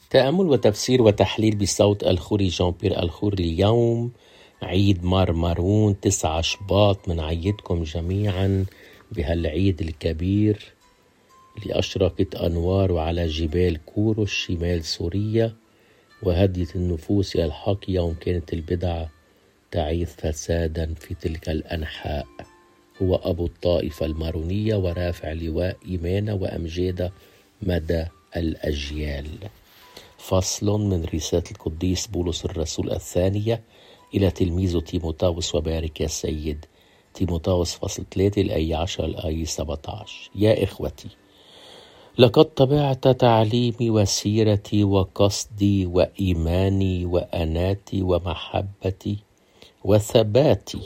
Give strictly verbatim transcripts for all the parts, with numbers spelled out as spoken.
تأمل وتفسير وتحليل بصوت الخوري جان بير الخوري. اليوم عيد مار مارون تسعة شباط. من عيدكم جميعا بهالعيد الكبير اللي أشرقت أنواره على جبال كورش شمال سوريا وهديت النفوس إلى الحق يوم كانت البدع تعيث فسادا في تلك الأنحاء. هو أبو الطائفة المارونية ورافع لواء إيمانة وأمجادة مدى الأجيال. فصل من رسالة القديس بولس الرسول الثانية إلى تلميذه تيموثاوس. وبارك يا سيد تيموثاوس فصل ثلاثة الآية عشرة الآية سبعة عشر. يا إخوتي، لقد تبعت تعليمي وسيرتي وقصدي وإيماني وأناتي ومحبتي وثباتي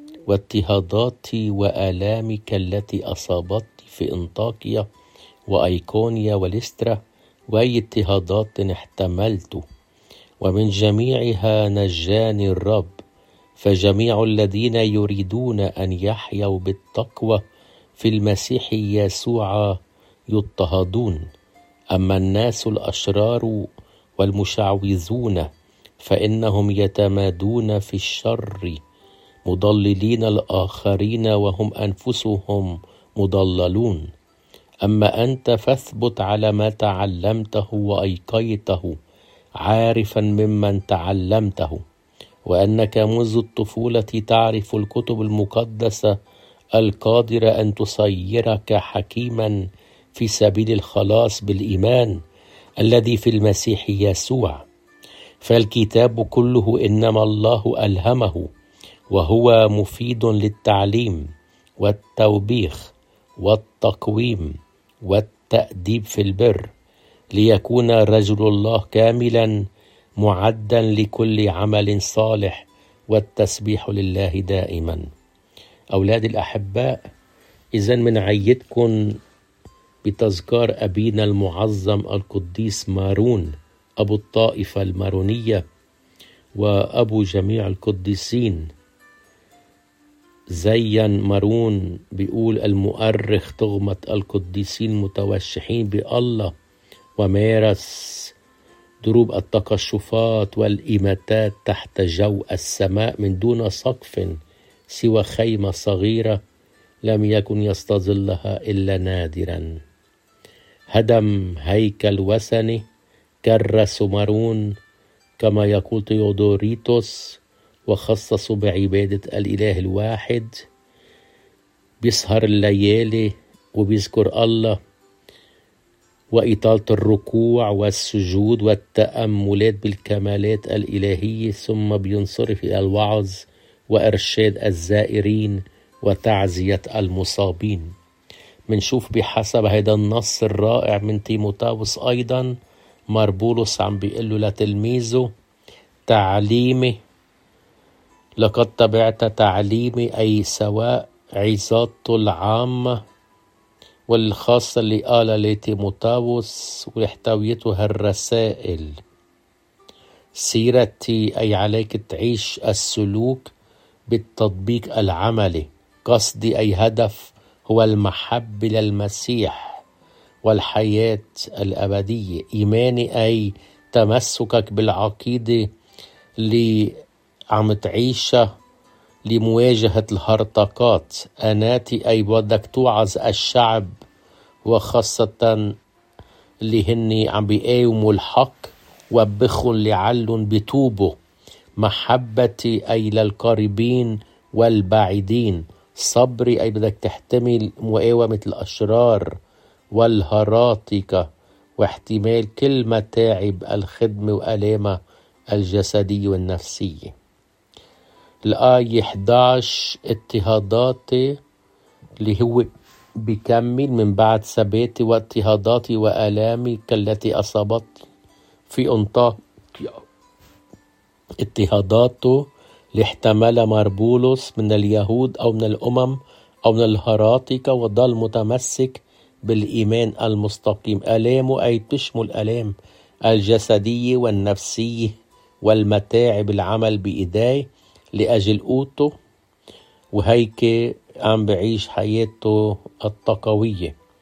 واضطهاداتي وآلامي التي أصابتني في أنطاكيا وأيقونيا وليسترا، وأي اضطهادات احتملت ومن جميعها نجاني الرب. فجميع الذين يريدون أن يحيوا بالتقوى في المسيح يسوع يضطهدون، أما الناس الأشرار والمشعوذون فإنهم يتمادون في الشر مضللين الآخرين وهم أنفسهم مضللون. أما أنت فاثبت على ما تعلمته وأيقيته، عارفا ممن تعلمته، وأنك منذ الطفولة تعرف الكتب المقدسة القادرة أن تصيرك حكيما في سبيل الخلاص بالإيمان الذي في المسيح يسوع. فالكتاب كله إنما الله ألهمه، وهو مفيد للتعليم والتوبيخ والتقويم والتأديب في البر، ليكون رجل الله كاملا معدا لكل عمل صالح، والتسبيح لله دائما. أولاد الأحباء، إذن من عيدكم بتذكار أبينا المعظم القديس مارون أبو الطائفة المارونية وأبو جميع القديسين. زين مارون بيقول المؤرخ تغمة القديسين متوشحين بالله، ومارس دروب التقشفات والإماتات تحت جو السماء من دون سقف سوى خيمة صغيرة لم يكن يستظلها إلا نادرا. هدم هيكل وثني كرس مارون كما يقول تيودوريتوس، وخصصوا بعبادة الإله الواحد. بيسهر الليالي وبيذكر الله وإطالة الركوع والسجود والتأملات بالكمالات الإلهية، ثم بينصرف إلى الوعظ وإرشاد الزائرين وتعزية المصابين. منشوف بحسب هذا النص الرائع من تيموثاوس أيضا مار بولس عم بيقول له لتلميذه تعليمي، لقد تبعت تعليمي، أي سواء عظاته العامة والخاصة اللي قال لتيموثاوس واحتويتها الرسائل. سيرتي أي عليك تعيش السلوك بالتطبيق العملي. قصدي أي هدف هو المحبة للمسيح والحياة الأبدية. إيماني أي تمسكك بالعقيدة اللي عم تعيشها لمواجهة الهرطقات. أناتي أي بدك توعظ الشعب وخاصة اللي هني عم بيقاوموا الحق وبخوا لعلهم بتوبوا. محبتي أي للقريبين والبعيدين. صبري أي بدك تحتمل مقاومة الأشرار والهراطقة واحتمال كل متاعب الخدمة وآلامها الجسدية والنفسية. الآية إحدى عشر اضطهاداتي اللي هو بيكمل من بعد ثباتي واضطهاداتي وآلامي كالتي أصابتني في أنطاكيا. اضطهاداته اللي احتملها مار بولس من اليهود أو من الأمم أو من الهراطقة وظل متمسك بالإيمان المستقيم. آلامه أي تشمل الآلام الجسدية والنفسية والمتاعب العمل بإيديه لأجل قوته، وهيك عم بعيش حياته التقوية.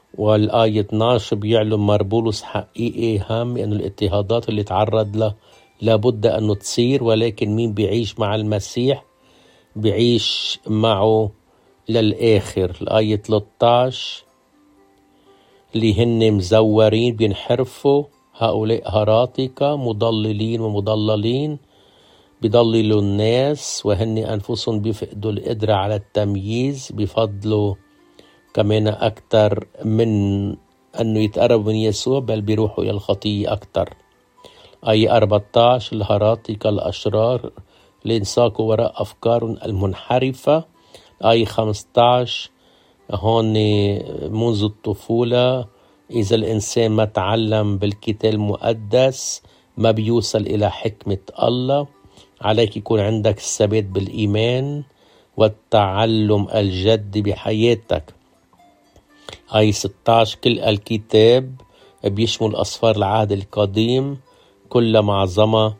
والآية اثناشر بيعلن مربولس حقيقي هام أن الاضطهادات اللي تعرض لها لابد أنه تصير، ولكن مين بيعيش مع المسيح بيعيش معه للآخر. الآية ثلاثة عشر اللي هن مزورين بينحرفوا، هؤلاء هراطقة مضللين ومضللين بيضللوا الناس، وهن أنفسهم بيفقدوا القدرة على التمييز، بفضلوا كمان أكتر من أنه يتقربوا من يسوع بل بيروحوا إلى الخطية أكتر. آية أربعة عشر الهراطقة الأشرار اللي انساقوا وراء أفكار المنحرفة. آية خمسة عشر هون منذ الطفولة إذا الإنسان ما تعلم بالكتاب المقدس ما بيوصل إلى حكمة الله. عليك يكون عندك الثبات بالإيمان والتعلم الجد بحياتك. آية ستة عشر كل الكتاب بيشمل أسفار العهد القديم كل معظمة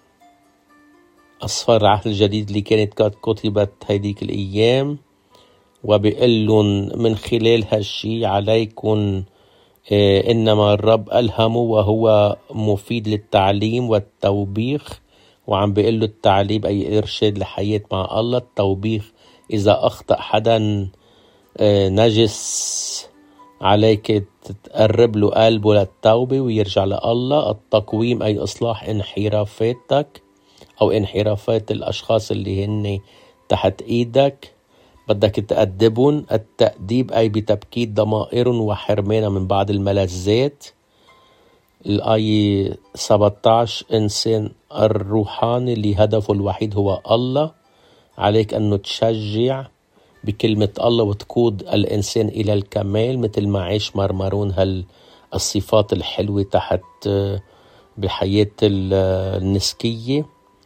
أسفار العهد الجديد اللي كانت قد كتبت هذيك الأيام، وبيقلن من خلال هالشي عليكم إيه إنما الرب ألهمه وهو مفيد للتعليم والتوبيخ. وعم بيقله التعليم أي إرشاد لحياة مع الله. التوبيخ إذا أخطأ حدا إيه نجس عليك تقرب له قلبه للتوبة ويرجع لله. التقويم أي إصلاح انحرافاتك أو انحرافات الأشخاص اللي هن تحت إيدك بدك تأدبهم. التأديب أي بتبكيت ضمائرهم وحرمانة من بعض الملذات. الآية سبعة عشر إنسان الروحاني اللي هدفه الوحيد هو الله، عليك أنه تشجع بكلمة الله وتقود الإنسان إلى الكمال مثل ما عيش مرمرون هالصفات الحلوة تحت بحياة النسكية.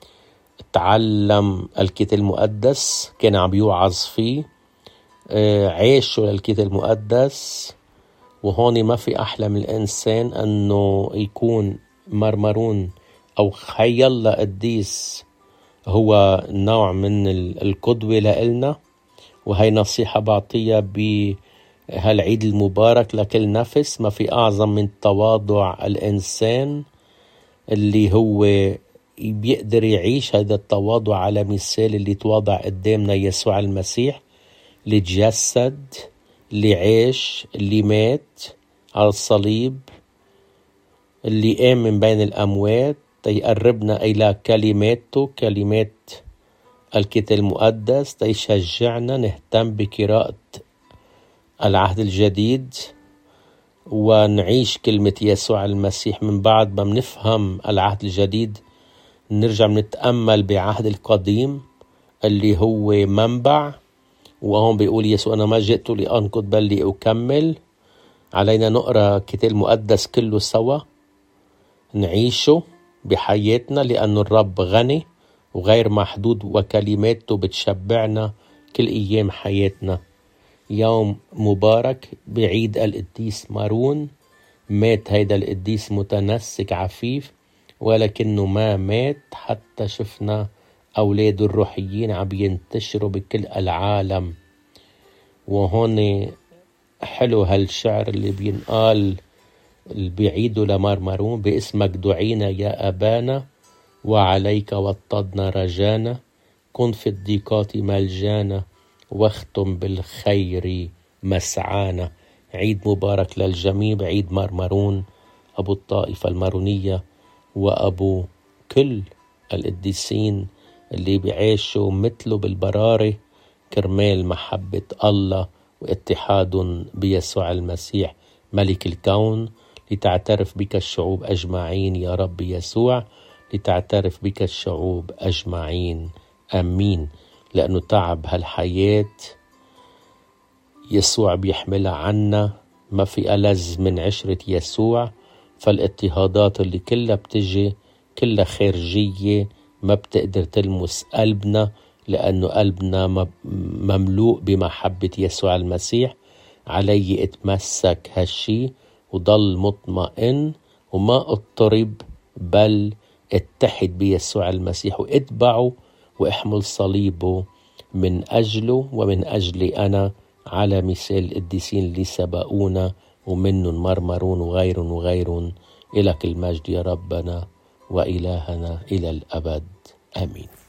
تعلم الكتاب المقدس، كان عم يوعظ فيه، عيشه للكتاب المقدس. وهون ما في أحلى من الإنسان أنه يكون مرمرون أو خيال قديس هو نوع من القدوة لإلنا. وهي نصيحة بعطيها بهالعيد المبارك لكل نفس. ما في أعظم من تواضع الإنسان اللي هو بيقدر يعيش هذا التواضع على مثال اللي تواضع قدامنا يسوع المسيح، اللي تجسد، اللي عيش، اللي مات على الصليب، اللي قام من بين الأموات تيقربنا إلى كلماته، كلمات الكتاب المقدس، تيشجعنا نهتم بقراءة العهد الجديد ونعيش كلمة يسوع المسيح. من بعد ما بنفهم العهد الجديد نرجع نتأمل بعهد القديم اللي هو منبع. وهم بيقول يسوع أنا ما جئت لأنقض بل لأكمل. علينا نقرأ كتاب المقدس كله سوا نعيشه بحياتنا، لأن الرب غني وغير محدود وكلماته بتشبعنا كل أيام حياتنا. يوم مبارك بعيد القديس مارون. مات هيدا القديس متنسك عفيف ولكنه ما مات، حتى شفنا أولاده الروحيين عم ينتشروا بكل العالم. وهون حلو هالشعر اللي بينقال اللي بيعيدوا لمرمرون: باسمك دعينا يا أبانا وعليك وطدنا رجانا، كن في الضيقات ملجانا واختم بالخير مسعانا. عيد مبارك للجميع، عيد مرمرون أبو الطائفة المارونية وأبو كل القديسين اللي بيعيشوا مثله بالبرارة كرمال محبة الله واتحاد بيسوع المسيح ملك الكون. لتعترف بك الشعوب أجمعين يا رب يسوع، لتعترف بك الشعوب أجمعين. أمين. لأنه تعب هالحياة يسوع بيحملها عنا، ما في ألذ من عشرة يسوع. فالاضطهادات اللي كلها بتجي كلها خارجية ما بتقدر تلمس قلبنا، لأنه قلبنا مملوء بمحبة يسوع المسيح. علي اتمسك هالشي وضل مطمئن وما اضطرب، بل اتحد بيسوع المسيح واتبعه واحمل صليبه من أجله ومن أجلي أنا، على مثال القديسين اللي سبقونا ومنهم مرمرون وغيرهم وغيرهم. إلك المجد يا ربنا وإلهنا إلى الأبد، آمين.